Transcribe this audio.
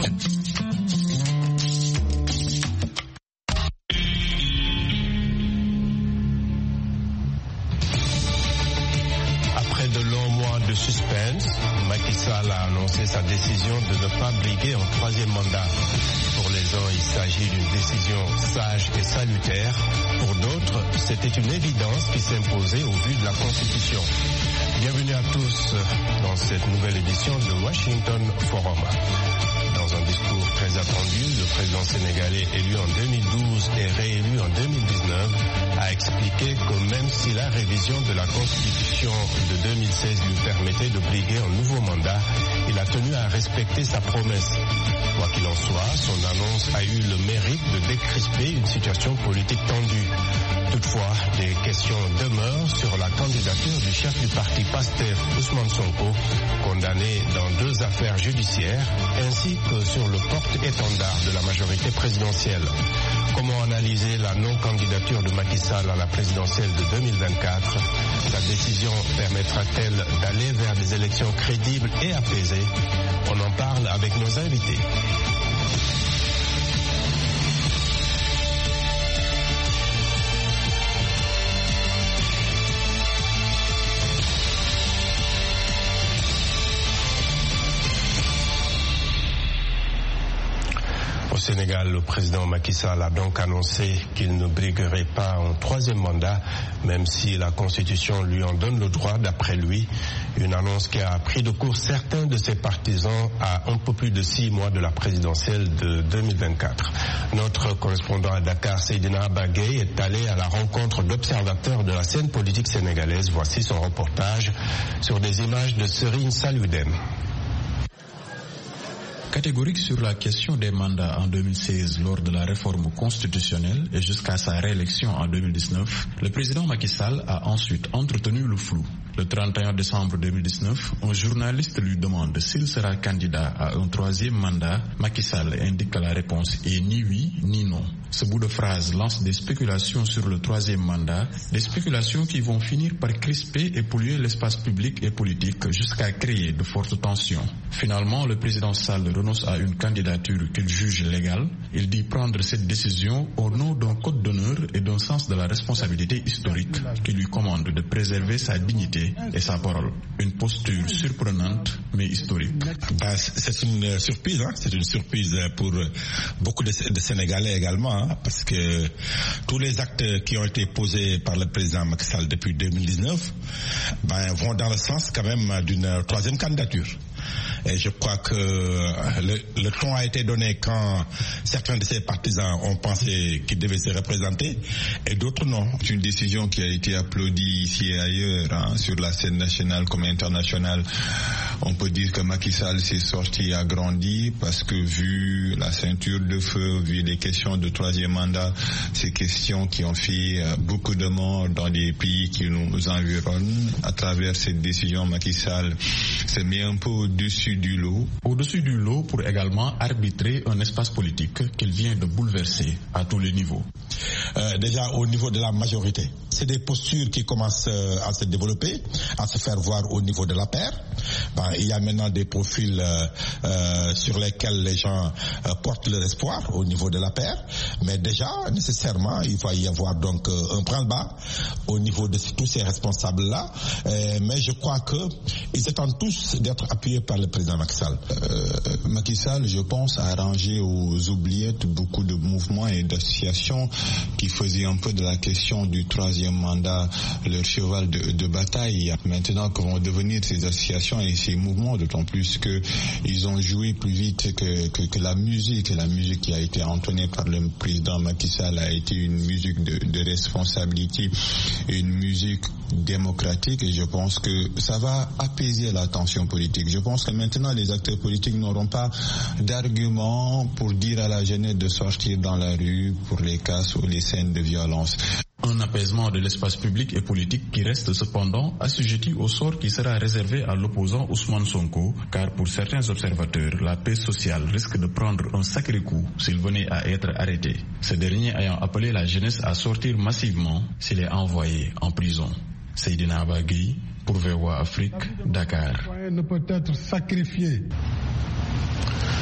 Après de longs mois de suspense, Macky Sall a annoncé sa décision de ne pas briguer un troisième mandat. Pour les uns, il s'agit d'une décision sage et salutaire. Pour d'autres, c'était une évidence qui s'imposait au vu de la Constitution. Bienvenue à tous dans cette nouvelle édition de Washington Forum. Dans un discours très attendu, le président sénégalais élu en 2012 et réélu en 2019 a expliqué que même si la révision de la Constitution de 2016 lui permettait de briguer un nouveau mandat, il a tenu à respecter sa promesse. Quoi qu'il en soit, son annonce a eu le mérite de décrisper une situation politique tendue. Toutefois, des questions demeurent sur la candidature du chef du parti PASTEF, Ousmane Sonko, condamné dans 2 affaires judiciaires, ainsi que sur le porte-étendard de la majorité présidentielle. Comment analyser la non-candidature de Macky Sall à la présidentielle de 2024 ? Sa décision permettra-t-elle d'aller vers des élections crédibles et apaisées ? On en parle avec nos invités. Au Sénégal, le président Macky Sall a donc annoncé qu'il ne briguerait pas un troisième mandat, même si la Constitution lui en donne le droit d'après lui. Une annonce qui a pris de court certains de ses partisans à un peu plus de 6 mois de la présidentielle de 2024. Notre correspondant à Dakar, Seydina Abagay, est allé à la rencontre d'observateurs de la scène politique sénégalaise. Voici son reportage sur des images de Serine Saludem. Catégorique sur la question des mandats en 2016 lors de la réforme constitutionnelle et jusqu'à sa réélection en 2019, le président Macky Sall a ensuite entretenu le flou. Le 31 décembre 2019, un journaliste lui demande s'il sera candidat à un troisième mandat. Macky Sall indique que la réponse est ni oui ni non. Ce bout de phrase lance des spéculations sur le troisième mandat, des spéculations qui vont finir par crisper et polluer l'espace public et politique jusqu'à créer de fortes tensions. Finalement, le président Sall renonce à une candidature qu'il juge légale. Il dit prendre cette décision au nom d'un code d'honneur et d'un sens de la responsabilité historique qui lui commande de préserver sa dignité et sa parole. Une posture surprenante mais historique. C'est une surprise, c'est une surprise pour beaucoup de Sénégalais également, parce que tous les actes qui ont été posés par le président Macky Sall depuis 2019 vont dans le sens quand même d'une troisième candidature. Et je crois que le ton a été donné quand certains de ses partisans ont pensé qu'ils devaient se représenter et d'autres non. C'est une décision qui a été applaudie ici et ailleurs, sur la scène nationale comme internationale. On peut dire que Macky Sall s'est sorti agrandi parce que vu la ceinture de feu, vu les questions de troisième mandat, ces questions qui ont fait beaucoup de morts dans les pays qui nous environnent, à travers cette décision, Macky Sall se met un peu au-dessus du lot. Au-dessus du lot pour également arbitrer un espace politique qu'il vient de bouleverser à tous les niveaux. Déjà au niveau de la majorité, c'est des postures qui commencent à se développer, à se faire voir au niveau de la paire. Il y a maintenant des profils sur lesquels les gens portent leur espoir au niveau de la paire, mais déjà nécessairement il va y avoir donc un branle-bas au niveau de tous ces responsables-là, mais je crois qu'ils attendent tous d'être appuyés par le président Macky Sall. Macky Sall, je pense, a rangé aux oubliettes beaucoup de mouvements et d'associations qui faisaient un peu de la question du troisième mandat leur cheval de bataille. Maintenant, que vont devenir ces associations et ces mouvements, d'autant plus qu'ils ont joué plus vite que la musique. Et la musique qui a été entonnée par le président Macky Sall a été une musique de responsabilité, une musique démocratique, et je pense que ça va apaiser la tension politique. Je pense que maintenant les acteurs politiques n'auront pas d'arguments pour dire à la jeunesse de sortir dans la rue pour les casses ou les scènes de violence. Un apaisement de l'espace public et politique qui reste cependant assujetti au sort qui sera réservé à l'opposant Ousmane Sonko, car pour certains observateurs, la paix sociale risque de prendre un sacré coup s'il venait à être arrêté. Ce dernier ayant appelé la jeunesse à sortir massivement s'il est envoyé en prison. Seydina Abagay pour VOA Afrique, Dakar. Ne peut être sacrifié.